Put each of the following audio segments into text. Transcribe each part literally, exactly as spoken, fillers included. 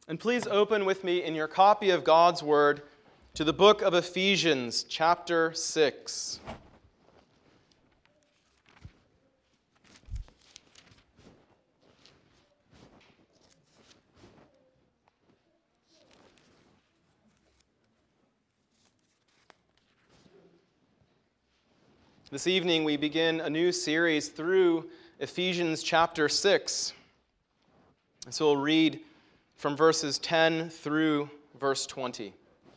And please open with me in your copy of God's Word to the book of Ephesians, chapter six. This evening we begin a new series through Ephesians chapter six. And so we'll read from verses ten through verse twenty.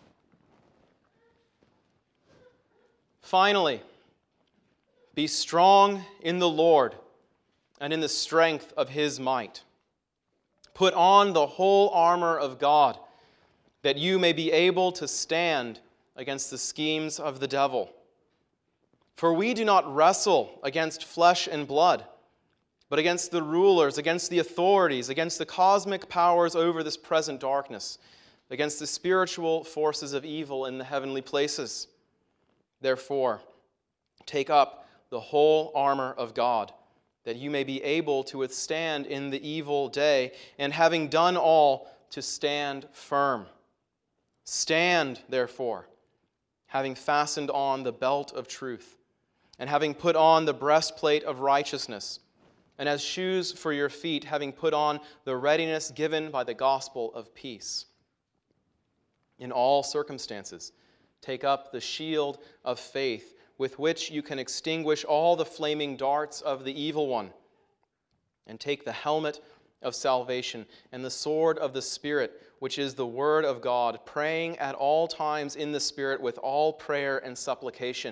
Finally, be strong in the Lord and in the strength of His might. Put on the whole armor of God, that you may be able to stand against the schemes of the devil. For we do not wrestle against flesh and blood, but against the rulers, against the authorities, against the cosmic powers over this present darkness, against the spiritual forces of evil in the heavenly places. Therefore, take up the whole armor of God, that you may be able to withstand in the evil day, and having done all, to stand firm. Stand, therefore, having fastened on the belt of truth, and having put on the breastplate of righteousness, and as shoes for your feet, having put on the readiness given by the gospel of peace. In all circumstances, take up the shield of faith, with which you can extinguish all the flaming darts of the evil one, and take the helmet of salvation and the sword of the Spirit, which is the word of God, praying at all times in the Spirit with all prayer and supplication.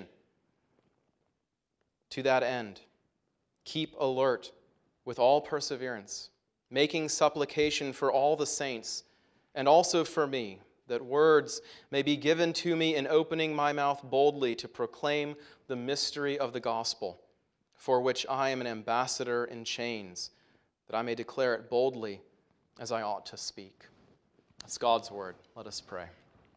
To that end, keep alert with all perseverance, making supplication for all the saints, and also for me, that words may be given to me in opening my mouth boldly to proclaim the mystery of the gospel, for which I am an ambassador in chains, that I may declare it boldly as I ought to speak. That's God's word. Let us pray.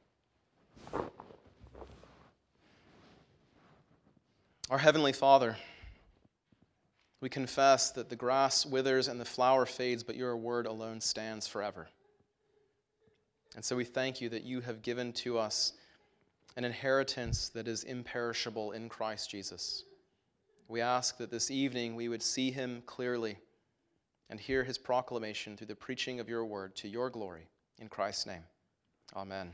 Our Heavenly Father, we confess that the grass withers and the flower fades, but your word alone stands forever. And so we thank you that you have given to us an inheritance that is imperishable in Christ Jesus. We ask that this evening we would see him clearly and hear his proclamation through the preaching of your word to your glory. In Christ's name, amen.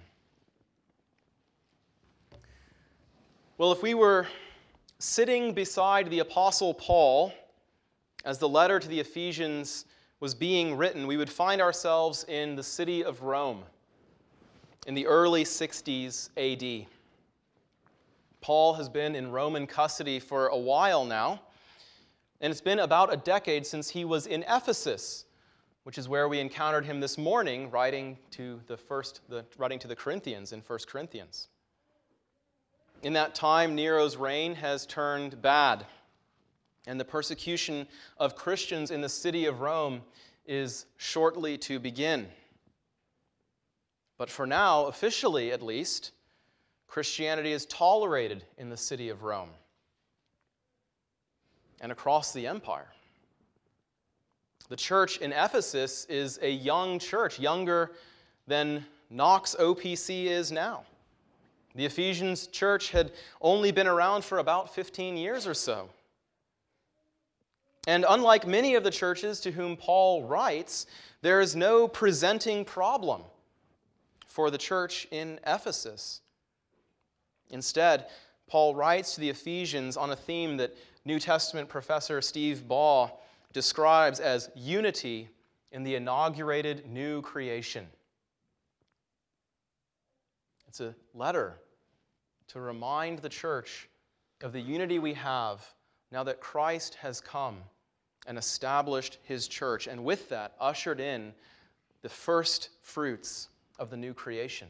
Well, if we were sitting beside the Apostle Paul as the letter to the Ephesians was being written, we would find ourselves in the city of Rome in the early sixties A D. Paul has been in Roman custody for a while now, and it's been about a decade since he was in Ephesus, which is where we encountered him this morning, writing to the first, the, writing to the Corinthians in First Corinthians. In that time, Nero's reign has turned bad, and the persecution of Christians in the city of Rome is shortly to begin. But for now, officially at least, Christianity is tolerated in the city of Rome and across the empire. The church in Ephesus is a young church, younger than Knox O P C is now. The Ephesians church had only been around for about fifteen years or so. And unlike many of the churches to whom Paul writes, there is no presenting problem for the church in Ephesus. Instead, Paul writes to the Ephesians on a theme that New Testament professor Steve Baugh describes as unity in the inaugurated new creation. It's a letter to remind the church of the unity we have now that Christ has come and established his church, and with that ushered in the first fruits of the new creation.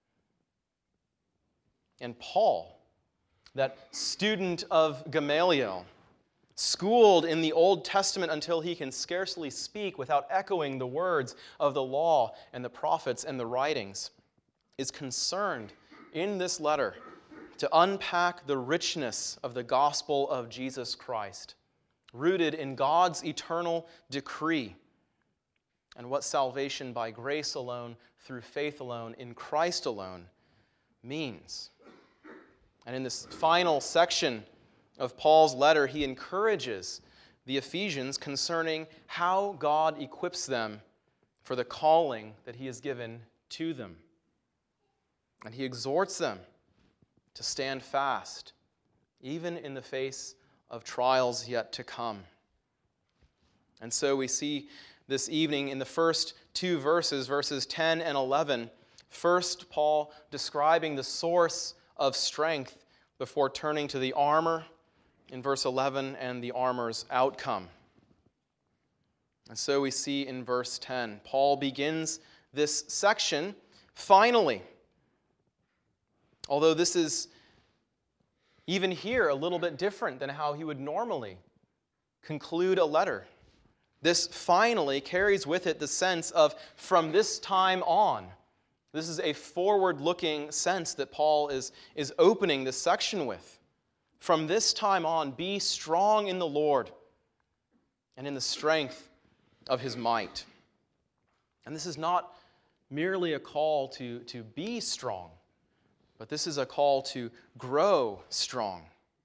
And Paul, that student of Gamaliel, schooled in the Old Testament until he can scarcely speak without echoing the words of the law and the prophets and the writings, is concerned in this letter to unpack the richness of the gospel of Jesus Christ, rooted in God's eternal decree, and what salvation by grace alone, through faith alone, in Christ alone means. And in this final section of Paul's letter, he encourages the Ephesians concerning how God equips them for the calling that he has given to them. And he exhorts them to stand fast, even in the face of trials yet to come. And so we see this evening in the first two verses, verses ten and eleven, first Paul describing the source of strength before turning to the armor in verse eleven and the armor's outcome. And so we see in verse ten, Paul begins this section finally. Although this is even here a little bit different than how he would normally conclude a letter. This finally carries with it the sense of from this time on. This is a forward-looking sense that Paul is, is opening this section with. From this time on, be strong in the Lord and in the strength of his might. And this is not merely a call to, to be strong, but this is a call to grow strong.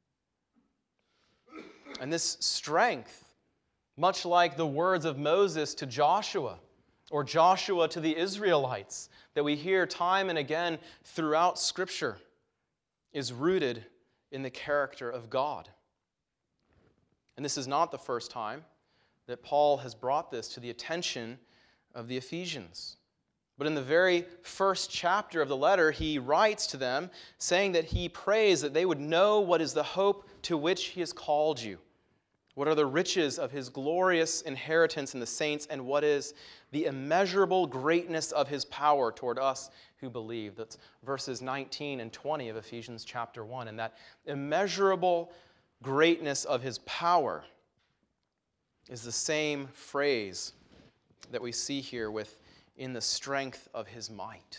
And this strength, much like the words of Moses to Joshua, or Joshua to the Israelites, that we hear time and again throughout Scripture, is rooted in the character of God. And this is not the first time that Paul has brought this to the attention of the Ephesians. But in the very first chapter of the letter, he writes to them, saying that he prays that they would know what is the hope to which he has called you. What are the riches of his glorious inheritance in the saints, and what is the immeasurable greatness of his power toward us who believe? That's verses nineteen and twenty of Ephesians chapter one. And that immeasurable greatness of his power is the same phrase that we see here with in the strength of his might.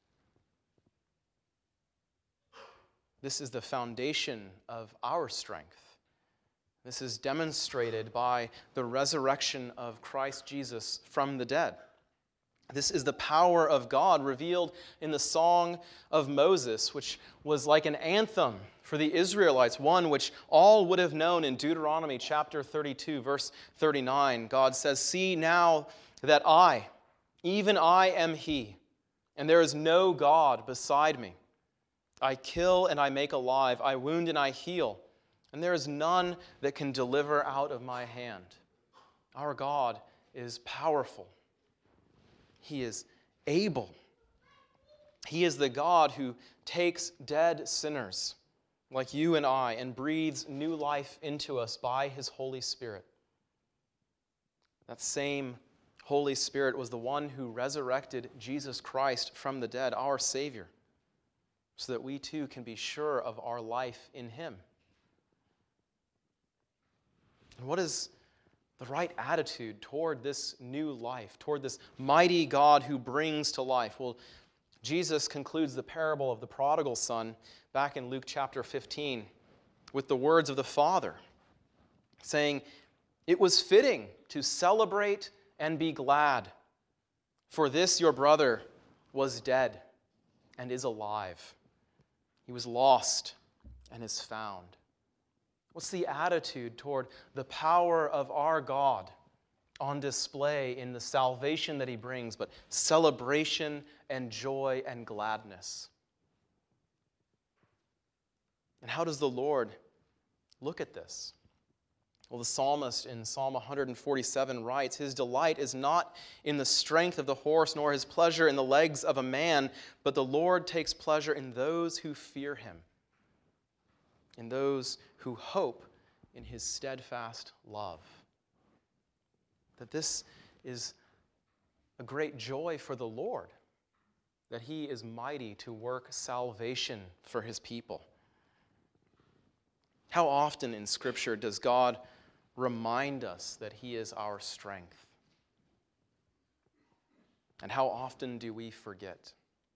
This is the foundation of our strength. This is demonstrated by the resurrection of Christ Jesus from the dead. This is the power of God revealed in the Song of Moses, which was like an anthem for the Israelites, one which all would have known in Deuteronomy chapter thirty-two, verse thirty-nine. God says, "See now that I, even I am He, and there is no God beside me. I kill and I make alive, I wound and I heal, and there is none that can deliver out of my hand." Our God is powerful. He is able. He is the God who takes dead sinners like you and I and breathes new life into us by his Holy Spirit. That same Holy Spirit was the one who resurrected Jesus Christ from the dead, our Savior, so that we too can be sure of our life in him. And what is the right attitude toward this new life, toward this mighty God who brings to life? Well, Jesus concludes the parable of the prodigal son back in Luke chapter fifteen with the words of the Father, saying, "It was fitting to celebrate and be glad, for this your brother was dead and is alive. He was lost and is found." What's the attitude toward the power of our God on display in the salvation that he brings, but celebration and joy and gladness? And how does the Lord look at this? Well, the psalmist in Psalm one forty-seven writes, "His delight is not in the strength of the horse, nor his pleasure in the legs of a man, but the Lord takes pleasure in those who fear him, in those who hope in his steadfast love." That this is a great joy for the Lord, that he is mighty to work salvation for his people. How often in Scripture does God remind us that he is our strength? And how often do we forget?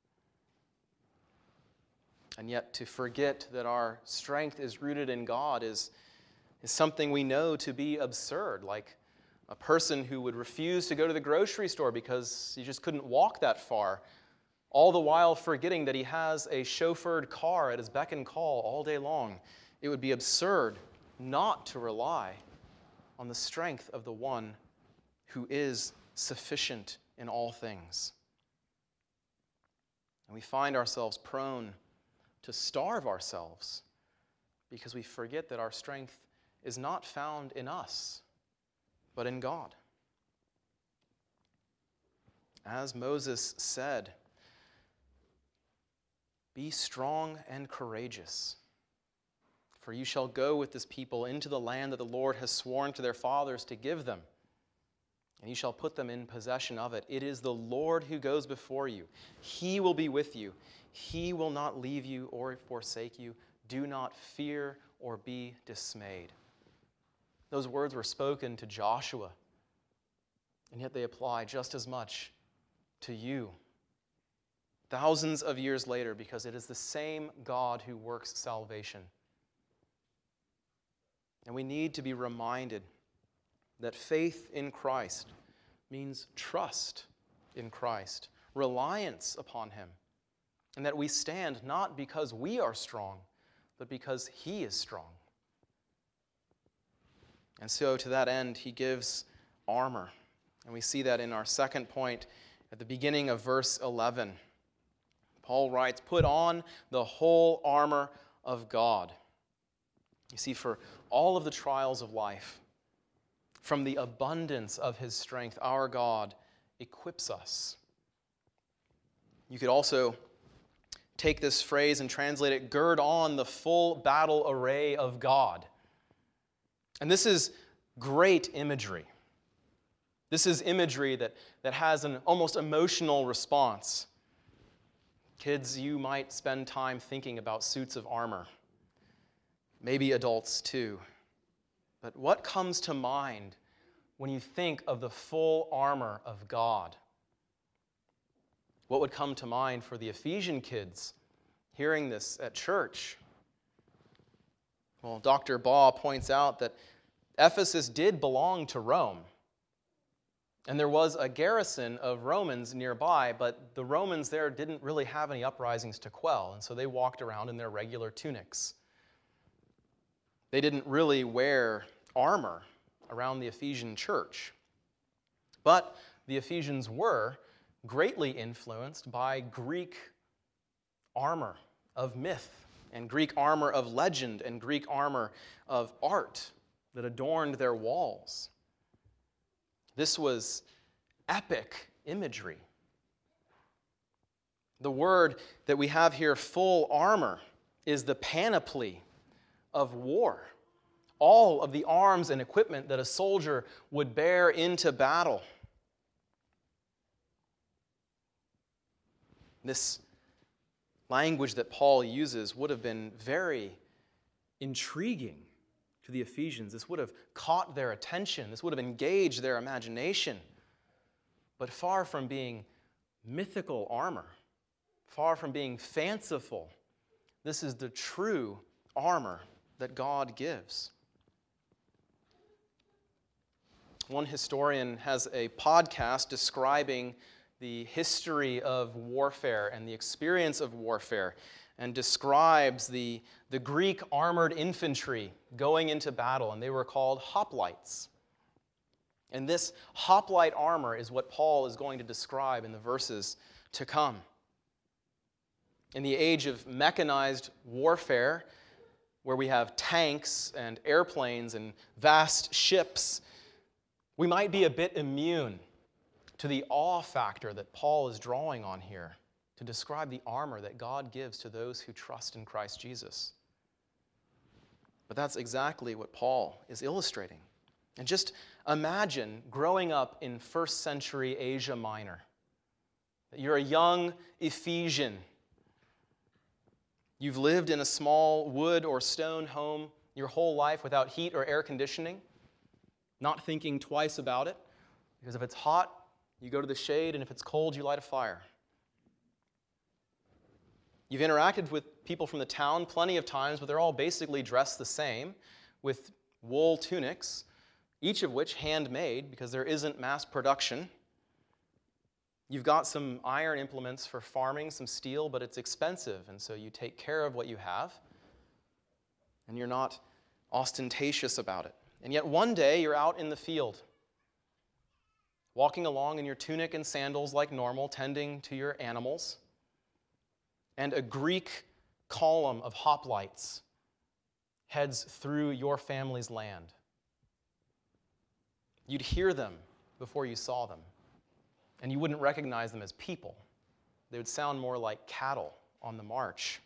And yet to forget that our strength is rooted in God is, is something we know to be absurd, like A person who would refuse to go to the grocery store because he just couldn't walk that far, all the while forgetting that he has a chauffeured car at his beck and call all day long. It would be absurd not to rely on the strength of the one who is sufficient in all things. And we find ourselves prone to starve ourselves because we forget that our strength is not found in us, but in God. As Moses said, "Be strong and courageous, for you shall go with this people into the land that the Lord has sworn to their fathers to give them, and you shall put them in possession of it. It is the Lord who goes before you. He will be with you. He will not leave you or forsake you. Do not fear or be dismayed." Those words were spoken to Joshua, and yet they apply just as much to you thousands of years later, because it is the same God who works salvation. And we need to be reminded that faith in Christ means trust in Christ, reliance upon Him, and that we stand not because we are strong, but because He is strong. And so to that end, He gives armor. And we see that in our second point at the beginning of verse eleven. Paul writes, "Put on the whole armor of God." You see, for all of the trials of life, from the abundance of His strength, our God equips us. You could also take this phrase and translate it, "Gird on the full battle array of God." And this is great imagery. This is imagery that, that has an almost emotional response. Kids, you might spend time thinking about suits of armor. Maybe adults too. But what comes to mind when you think of the full armor of God? What would come to mind for the Ephesian kids hearing this at church? Well, Doctor Baugh points out that Ephesus did belong to Rome. And there was a garrison of Romans nearby, but the Romans there didn't really have any uprisings to quell, and so they walked around in their regular tunics. They didn't really wear armor around the Ephesian church. But the Ephesians were greatly influenced by Greek armor of myth, and Greek armor of legend, and Greek armor of art that adorned their walls. This was epic imagery. The word that we have here, full armor, is the panoply of war. All of the arms and equipment that a soldier would bear into battle. This language that Paul uses would have been very intriguing to the Ephesians. This would have caught their attention. This would have engaged their imagination. But far from being mythical armor, far from being fanciful, this is the true armor that God gives. One historian has a podcast describing the history of warfare and the experience of warfare, and describes the, the Greek armored infantry going into battle, and they were called hoplites. And this hoplite armor is what Paul is going to describe in the verses to come. In the age of mechanized warfare, where we have tanks and airplanes and vast ships, we might be a bit immune to the awe factor that Paul is drawing on here to describe the armor that God gives to those who trust in Christ Jesus. But that's exactly what Paul is illustrating. And just imagine growing up in first century Asia Minor. You're a young Ephesian. You've lived in a small wood or stone home your whole life without heat or air conditioning, not thinking twice about it, because if it's hot, you go to the shade, and if it's cold, you light a fire. You've interacted with people from the town plenty of times, but they're all basically dressed the same, with wool tunics, each of which handmade because there isn't mass production. You've got some iron implements for farming, some steel, but it's expensive, and so you take care of what you have, and you're not ostentatious about it. And yet one day you're out in the field, walking along in your tunic and sandals like normal, tending to your animals, and a Greek column of hoplites heads through your family's land. You'd hear them before you saw them, and you wouldn't recognize them as people. They would sound more like cattle on the march.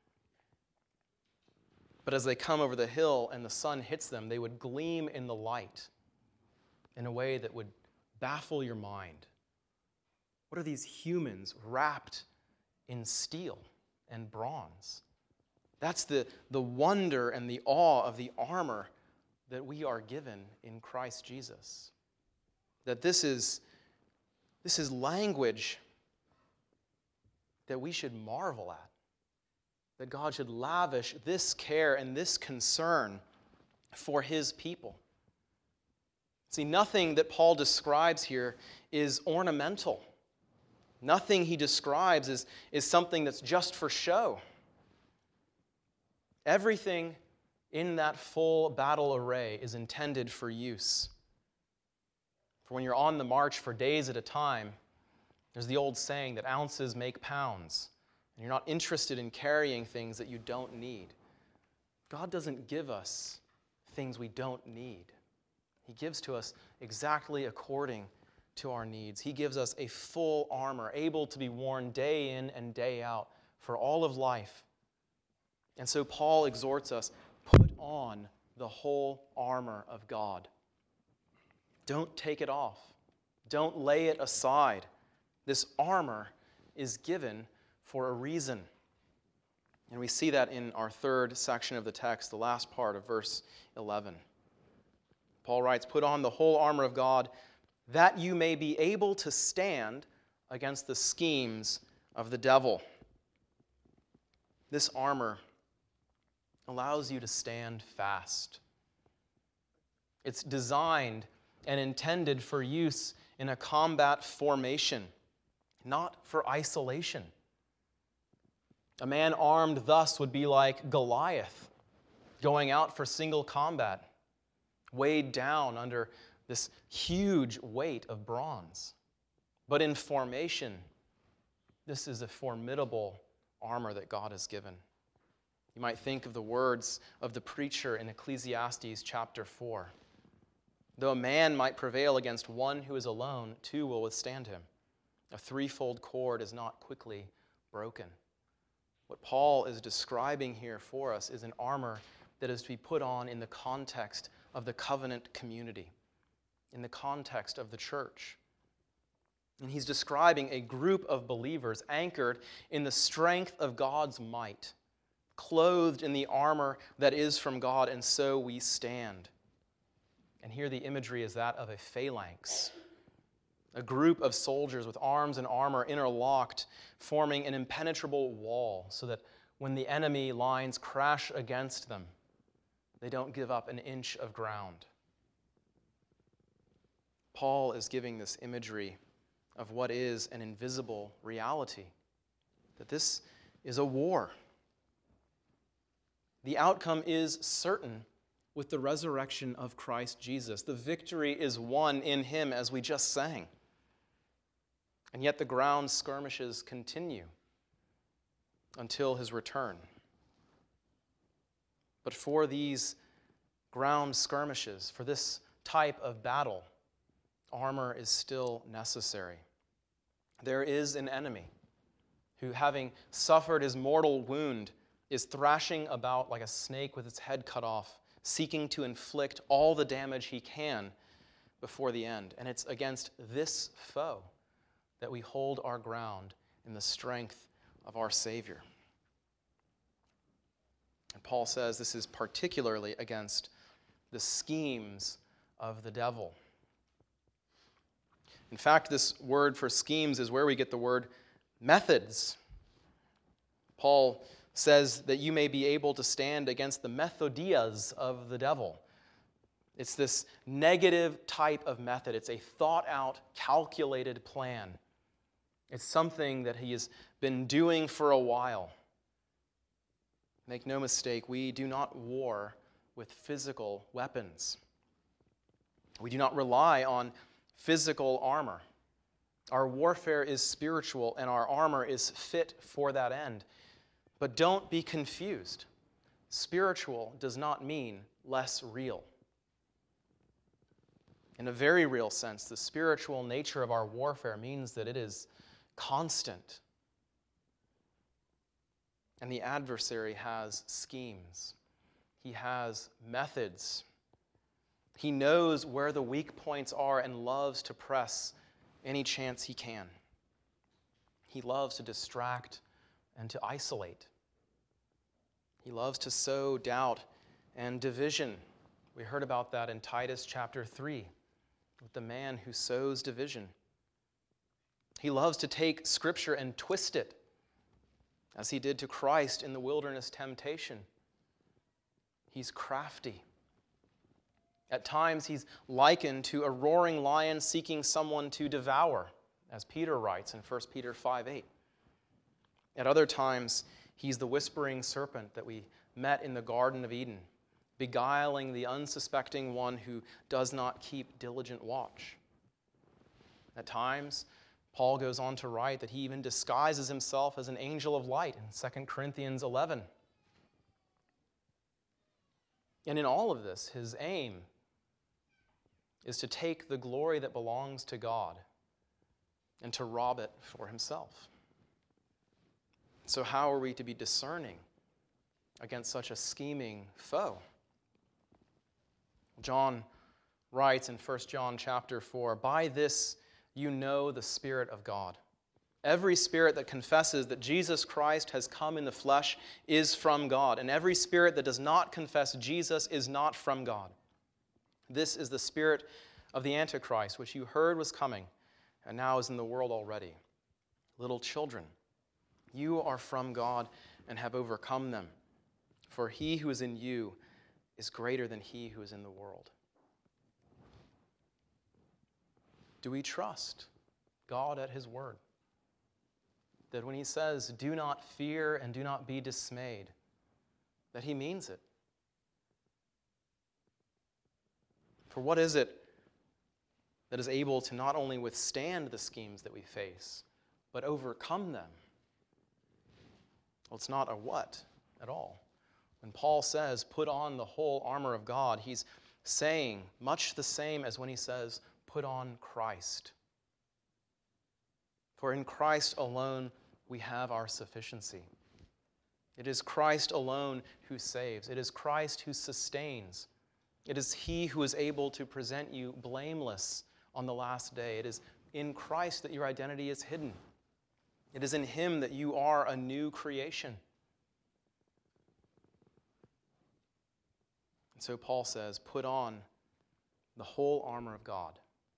But as they come over the hill and the sun hits them, they would gleam in the light in a way that would baffle your mind. What are these humans wrapped in steel and bronze? That's the, the wonder and the awe of the armor that we are given in Christ Jesus. That this is, this is language that we should marvel at. That God should lavish this care and this concern for his people. See, nothing that Paul describes here is ornamental. Nothing he describes is, is something that's just for show. Everything in that full battle array is intended for use. For when you're on the march for days at a time, there's the old saying that ounces make pounds, and you're not interested in carrying things that you don't need. God doesn't give us things we don't need. He gives to us exactly according to our needs. He gives us a full armor, able to be worn day in and day out for all of life. And so Paul exhorts us, put on the whole armor of God. Don't take it off. Don't lay it aside. This armor is given for a reason. And we see that in our third section of the text, the last part of verse eleven. Paul writes, put on the whole armor of God, that you may be able to stand against the schemes of the devil. This armor allows you to stand fast. It's designed and intended for use in a combat formation, not for isolation. A man armed thus would be like Goliath, going out for single combat, weighed down under this huge weight of bronze. But in formation, this is a formidable armor that God has given. You might think of the words of the preacher in Ecclesiastes chapter four. Though a man might prevail against one who is alone, two will withstand him. A threefold cord is not quickly broken. What Paul is describing here for us is an armor that is to be put on in the context of the covenant community, in the context of the church. And he's describing a group of believers anchored in the strength of God's might, clothed in the armor that is from God, and so we stand. And here the imagery is that of a phalanx, a group of soldiers with arms and armor interlocked, forming an impenetrable wall so that when the enemy lines crash against them, they don't give up an inch of ground. Paul is giving this imagery of what is an invisible reality, that this is a war. The outcome is certain with the resurrection of Christ Jesus. The victory is won in him, as we just sang. And yet the ground skirmishes continue until his return. But for these ground skirmishes, for this type of battle, armor is still necessary. There is an enemy who, having suffered his mortal wound, is thrashing about like a snake with its head cut off, seeking to inflict all the damage he can before the end. And it's against this foe that we hold our ground in the strength of our Savior. And Paul says this is particularly against the schemes of the devil. In fact, this word for schemes is where we get the word methods. Paul says that you may be able to stand against the methodias of the devil. It's this negative type of method. It's a thought-out, calculated plan. It's something that he has been doing for a while. Make no mistake, we do not war with physical weapons. We do not rely on physical armor. Our warfare is spiritual, and our armor is fit for that end. But don't be confused. Spiritual does not mean less real. In a very real sense, the spiritual nature of our warfare means that it is constant. And the adversary has schemes. He has methods. He knows where the weak points are and loves to press any chance he can. He loves to distract and to isolate. He loves to sow doubt and division. We heard about that in Titus chapter three with the man who sows division. He loves to take Scripture and twist it, as he did to Christ in the wilderness temptation. He's crafty. At times, he's likened to a roaring lion seeking someone to devour, as Peter writes in First Peter five eight. At other times, he's the whispering serpent that we met in the Garden of Eden, beguiling the unsuspecting one who does not keep diligent watch. At times, Paul goes on to write that he even disguises himself as an angel of light in Second Corinthians eleven. And in all of this, his aim is to take the glory that belongs to God and to rob it for himself. So how are we to be discerning against such a scheming foe? John writes in First John chapter four, "By this you know the Spirit of God. Every spirit that confesses that Jesus Christ has come in the flesh is from God, and every spirit that does not confess Jesus is not from God. This is the spirit of the Antichrist, which you heard was coming, and now is in the world already. Little children, you are from God and have overcome them, for he who is in you is greater than he who is in the world." Do we trust God at his word? That when he says, "Do not fear and do not be dismayed," that he means it? For what is it that is able to not only withstand the schemes that we face, but overcome them? Well, it's not a what at all. When Paul says, "Put on the whole armor of God," he's saying much the same as when he says, "Put on Christ." For in Christ alone we have our sufficiency. It is Christ alone who saves. It is Christ who sustains. It is he who is able to present you blameless on the last day. It is in Christ that your identity is hidden. It is in him that you are a new creation. And so Paul says, put on the whole armor of God.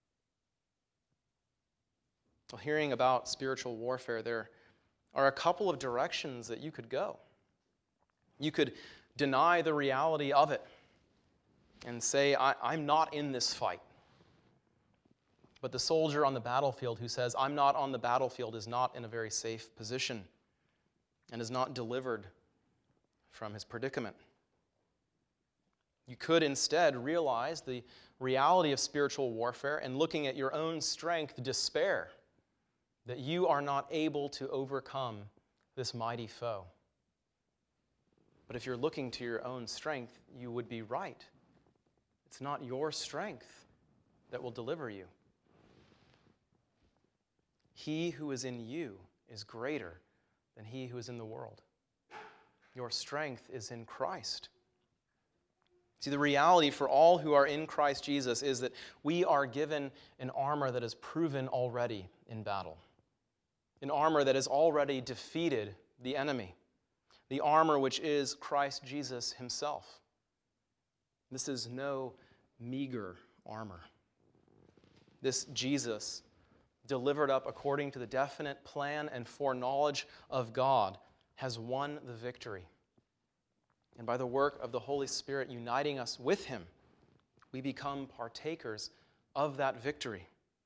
Well, hearing about spiritual warfare, there are a couple of directions that you could go. You could deny the reality of it and say, I, I'm not in this fight. But the soldier on the battlefield who says, I'm not on the battlefield, is not in a very safe position and is not delivered from his predicament. You could instead realize the reality of spiritual warfare and, looking at your own strength, despair that you are not able to overcome this mighty foe. But if you're looking to your own strength, you would be right. It's not your strength that will deliver you. He who is in you is greater than he who is in the world. Your strength is in Christ. See, the reality for all who are in Christ Jesus is that we are given an armor that is proven already in battle. An armor that has already defeated the enemy. The armor which is Christ Jesus himself. This is no meager armor. This Jesus, delivered up according to the definite plan and foreknowledge of God, has won the victory. And by the work of the Holy Spirit uniting us with him, we become partakers of that victory.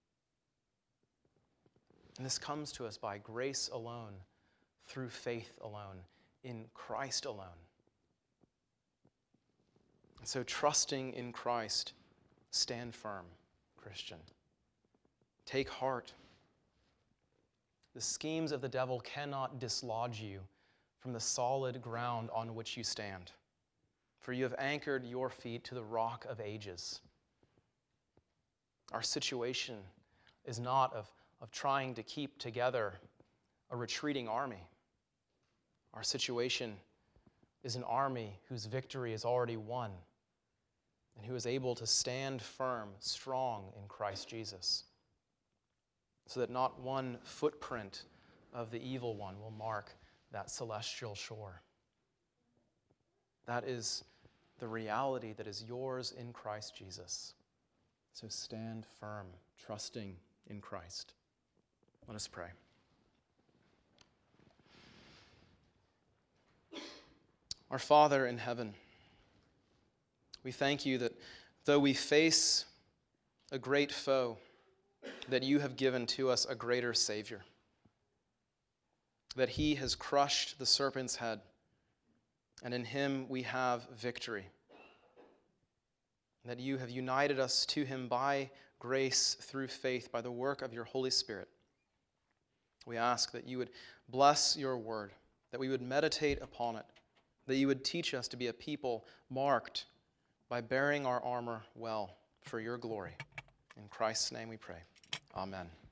And this comes to us by grace alone, through faith alone, in Christ alone. And so, trusting in Christ, stand firm, Christian. Take heart. The schemes of the devil cannot dislodge you from the solid ground on which you stand, for you have anchored your feet to the rock of ages. Our situation is not of, of trying to keep together a retreating army. Our situation is an army whose victory is already won and who is able to stand firm, strong in Christ Jesus, so that not one footprint of the evil one will mark that celestial shore. That is the reality that is yours in Christ Jesus. So stand firm, trusting in Christ. Let us pray. Our Father in heaven, we thank you that though we face a great foe, that you have given to us a greater Savior, that he has crushed the serpent's head, and in him we have victory, that you have united us to him by grace through faith, by the work of your Holy Spirit. We ask that you would bless your word, that we would meditate upon it, that you would teach us to be a people marked by bearing our armor well for your glory. In Christ's name we pray. Amen.